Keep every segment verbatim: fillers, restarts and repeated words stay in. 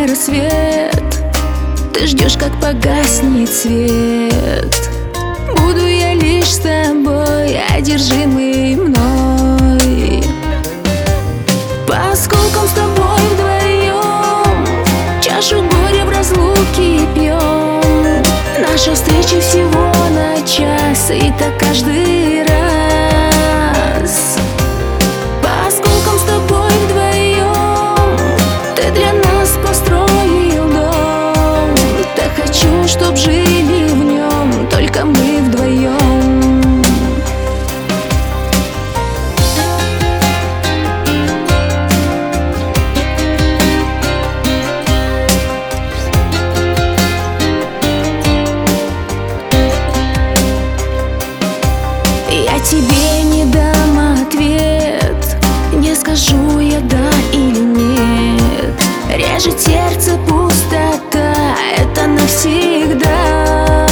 на рассвет. Ты ждешь, как погаснет свет. Буду я лишь с тобой, одержимый мной. По осколкам с тобой вдвоем чашу горя в разлуке пьем. Наша встреча всего на час, и так каждый раз. По осколкам с тобой вдвоем ты для нас построил дом. Так хочу, чтоб жили в нем только мы вдвоем. Я тебе не дам ответ, не скажу я да или нет. Режет сердце пустота, это навсегда.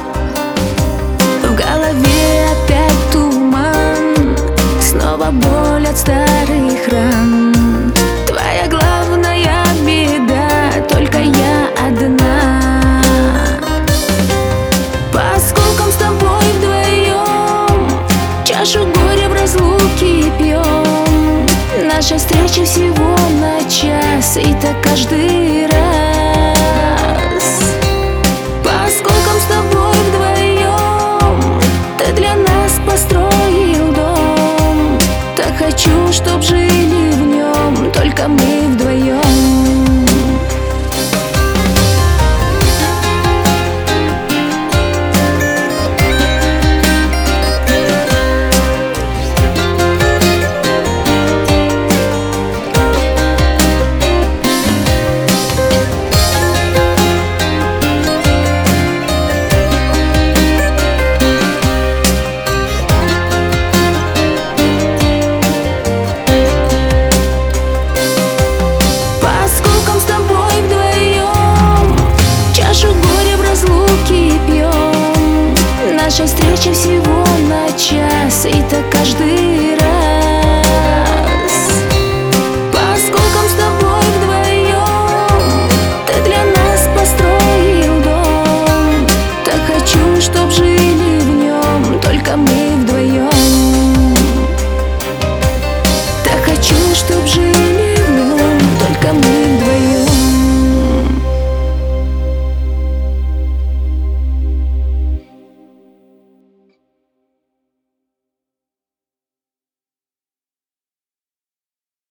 В голове опять туман, снова боль от старых ран. Твоя главная беда, только я одна. По осколкам с тобой вдвоем чашу горя в разлуке пьем. Наша встреча всего на час, и так каждый раз. По осколкам с тобой вдвоем ты для нас построил дом. Так хочу, чтоб жили в нем только мы вдвоем. Наша встреча всего на час, и так каждый раз. По осколкам с тобой вдвоем ты для нас построил дом. Так хочу, чтоб жить